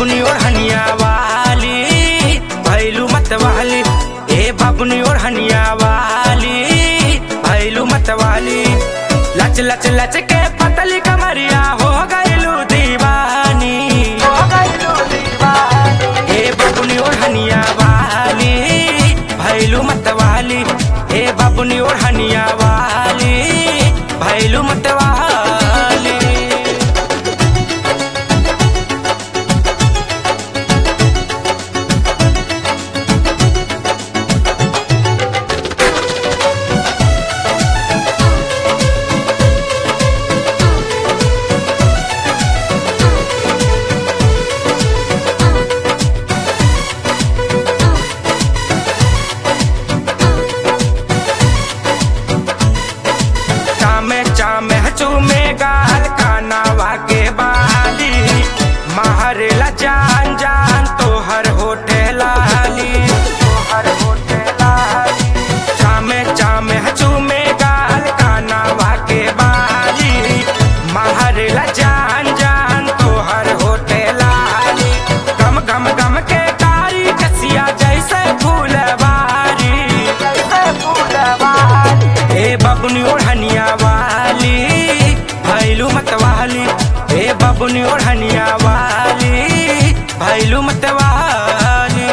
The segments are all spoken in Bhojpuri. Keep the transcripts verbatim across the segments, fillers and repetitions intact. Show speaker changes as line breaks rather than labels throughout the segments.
बबुनी ओढ़निया वाली भैलू मत वाली, ए बबुनी ओढ़निया वाली भैलू मत वाली। लच लच लच के पतली कमरिया हो गईलू दीवानी, हो गईलू दीवानी। ए बबुनी ओढ़निया वाली भैलू मत वाली, ए बबुनी ओढ़निया वाली भैलू मत वाली। चामे चूमे गाल कानावा के बाली, महरेला जान जान तोहर होठे लाली, तोहर होठे लाली। चामे चामे चूमे गाल कानावा के बाली, महरेला जान जान तोहर होठे लाली। गम गम गम के कारी कसिया जैसे फूलवारी, जैसे फूलवारी। ए बबुनी ओढ़निया वाली भैलू मत वाली, ए बबुनी ओढ़निया वाली भैलू मत वाली।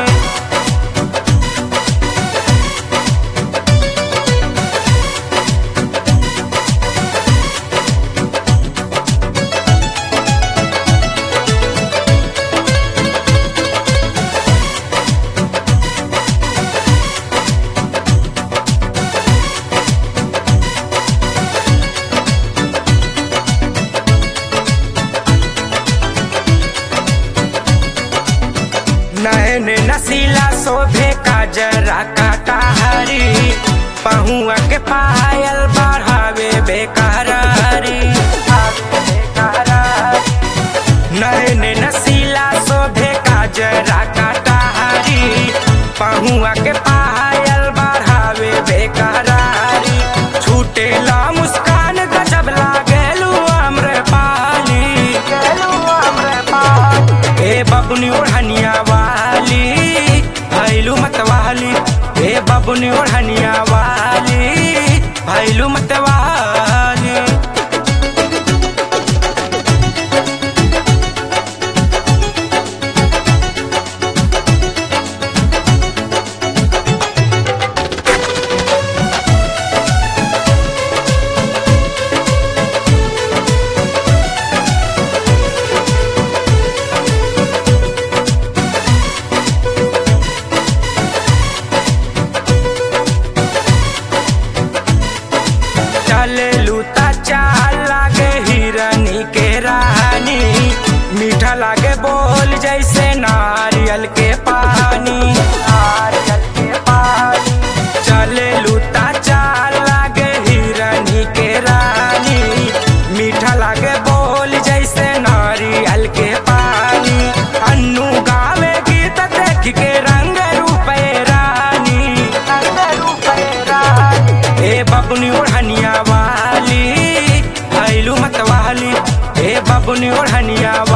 नैन नसीला शोभे काजरा काटारी, पहुआ के पायल बढ़ावे बेकरारी। नैन नसीला शोभे काजरा काटारी, पहुआ के पायल बढ़ावे बेकरारी। छूटेला मुस्कान गजब लागेलू आम्रपाली, ए बबुनी ओढ़निया वाली भैलू मत वाली, ए बबुनी ओढ़निया वाली भैलू मत वाली। चले लूता चाल लागे हिरनी के रानी, मीठा लागे बोल जैसे नारियल के पानी, नारियल के पानी। चले लूता चाल लागे हिरनी के रानी, मीठा लागे बोल जैसे नारियल के पानी। अन्नू गावे गीत देख के रंग रूपे रानी, रंग रूपे रानी। ए बबुनी ओढ़निया वाली भैलू मत वाली, ए बबुनी ओढ़निया